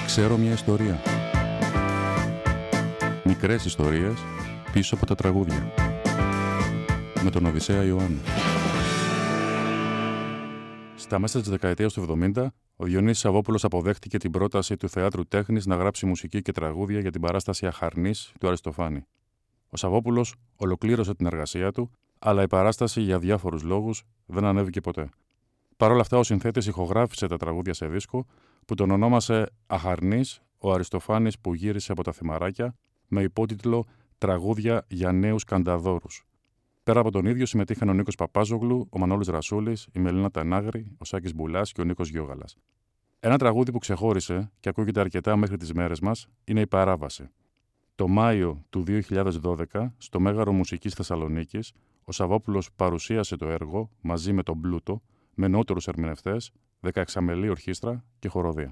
Ξέρω μια ιστορία. Μικρές ιστορίες πίσω από τα τραγούδια. Με τον Οδυσσέα Ιωάννου. Στα μέσα της δεκαετίας του 70, ο Διονύσης Σαββόπουλος αποδέχτηκε την πρόταση του Θεάτρου Τέχνης να γράψει μουσική και τραγούδια για την παράσταση Αχαρνής του Αριστοφάνη. Ο Σαββόπουλος ολοκλήρωσε την εργασία του, αλλά η παράσταση για διάφορους λόγους δεν ανέβηκε ποτέ. Παρ' όλα αυτά, ο συνθέτης ηχογράφησε τα τραγούδια σε δίσκο που τον ονόμασε Αχαρνής, ο Αριστοφάνης που γύρισε από τα θυμαράκια, με υπότιτλο «Τραγούδια για νέους κανταδόρους». Πέρα από τον ίδιο συμμετείχαν ο Νίκος Παπάζογλου, ο Μανώλης Ρασούλης, η Μελίνα Τανάγρη, ο Σάκης Μπουλάς και ο Νίκος Γιώγαλας. Ένα τραγούδι που ξεχώρισε και ακούγεται αρκετά μέχρι τις μέρες μας είναι η Παράβαση. Το Μάιο του 2012, στο Μέγαρο Μουσικής Θεσσαλονίκης, ο Σαββόπουλος παρουσίασε το έργο μαζί με τον Πλούτο, με νεότερους ερμηνευτές, 16μελή ορχήστρα και χοροδία.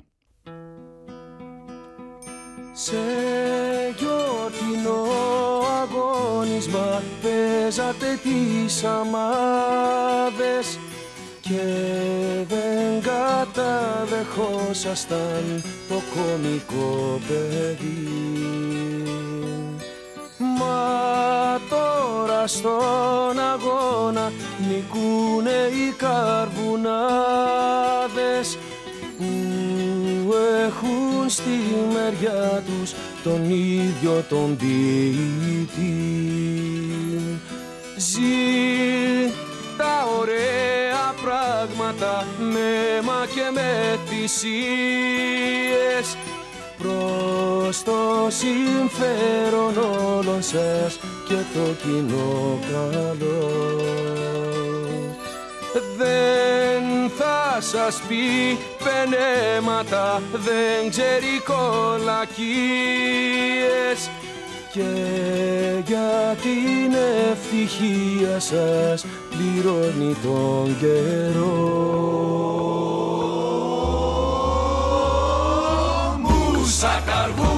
Σε γιορτινό αγώνισμα παίζατε τις αμάδες και δεν καταδεχόσασταν το κωμικό παιδί. Μα τώρα στον αγώνα νικούνε οι καρβουνάδες που έχουν στη μεριά τους τον ίδιο τον ποιητή. Ζει τα ωραία πράγματα με αίμα και με θυσίες προς το συμφέρον όλων σας και το κοινό καλό. Δεν θα σας πει πενέματα, δεν ξέρει κολακίες και για την ευτυχία σας πληρώνει τον καιρό. Μουσα καρβού